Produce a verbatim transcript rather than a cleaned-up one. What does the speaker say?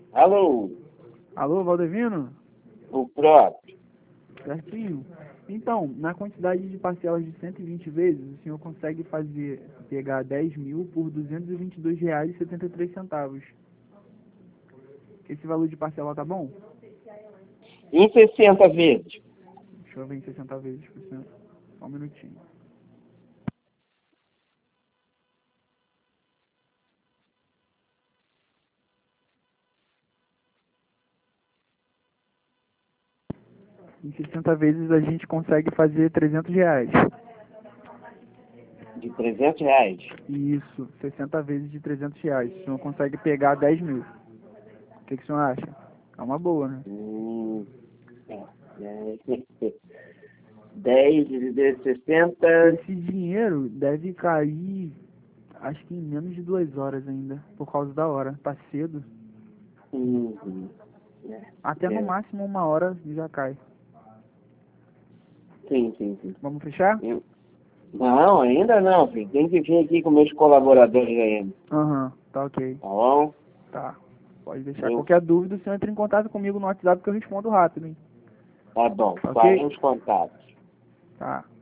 Alô, Alô, Valdevino? o próprio. Certinho. Então, na quantidade de parcelas de cento e vinte vezes, o senhor consegue fazer, pegar dez mil por duzentos e vinte e dois reais e setenta e três centavos. Esse valor de parcela tá bom? Em sessenta vezes. Deixa eu ver em sessenta vezes por senhor. Só um minutinho. Em sessenta vezes a gente consegue fazer trezentos reais. De trezentos reais. Isso, sessenta vezes de trezentos reais. O senhor consegue pegar dez mil. O que, que o senhor acha? É uma boa, né? Hum, é, é, dez vezes sessenta. Esse dinheiro deve cair, acho que em menos de duas horas ainda, por causa da hora. Tá cedo. Uhum. É, Até no é. máximo uma hora já cai. Sim, sim, sim. Vamos fechar? Eu- Não, ainda não, filho. Tem que vir aqui com meus colaboradores ainda. Aham, tá ok. Tá bom? Tá. Pode deixar. Eu, Qualquer dúvida, o senhor entra em contato comigo no WhatsApp que eu respondo rápido, hein? tá bom. Tá ok? Faremos contatos. Tá.